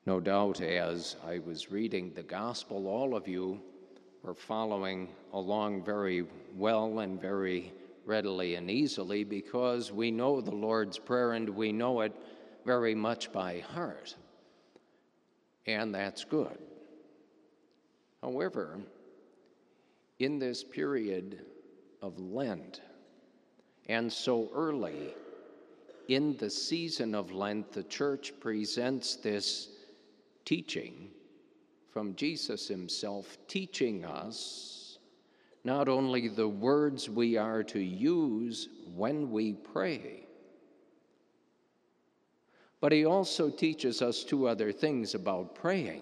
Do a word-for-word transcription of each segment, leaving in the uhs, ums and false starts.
No doubt, as I was reading the gospel, all of you were following along very well and very readily and easily, because we know the Lord's Prayer and we know it very much by heart. And that's good. However, in this period of Lent, and so early in the season of Lent, the Church presents this teaching from Jesus himself, teaching us not only the words we are to use when we pray, but he also teaches us two other things about praying.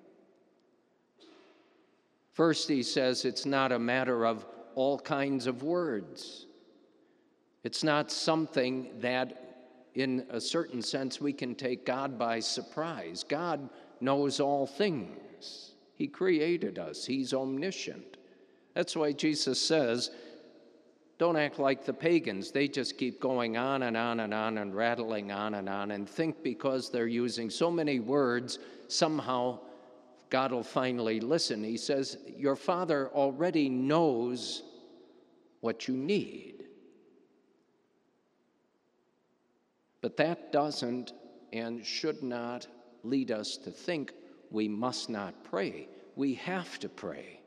First, he says it's not a matter of all kinds of words. It's not something that, in a certain sense, we can take God by surprise. God knows all things. He created us. He's omniscient. That's why Jesus says, don't act like the pagans. They just keep going on and on and on and rattling on and on and think because they're using so many words, somehow God will finally listen. He says, your Father already knows what you need. But that doesn't and should not lead us to think we must not pray. We have to pray.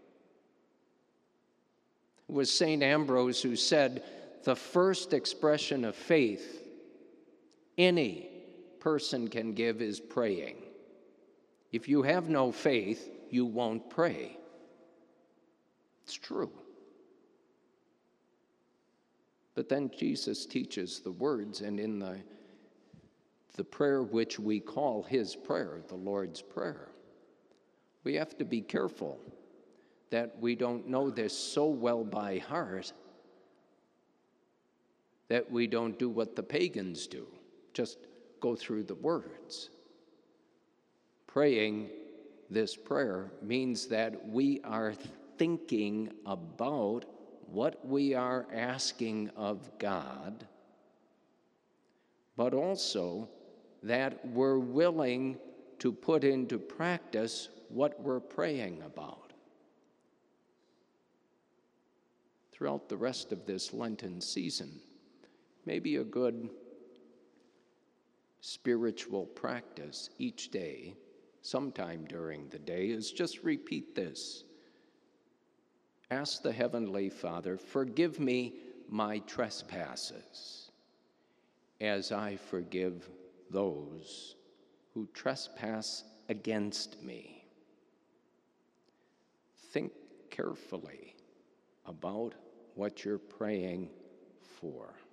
It was Saint Ambrose who said, the first expression of faith any person can give is praying. If you have no faith, you won't pray. It's true. But then Jesus teaches the words, and in the, the prayer which we call his prayer, the Lord's Prayer, we have to be careful that we don't know this so well by heart that we don't do what the pagans do, just go through the words. Praying this prayer means that we are thinking about what we are asking of God, but also that we're willing to put into practice what we're praying about. Throughout the rest of this Lenten season, maybe a good spiritual practice each day, sometime during the day, is just repeat this. Ask the Heavenly Father, forgive me my trespasses, as I forgive those who trespass against me. Think carefully about what you're praying for.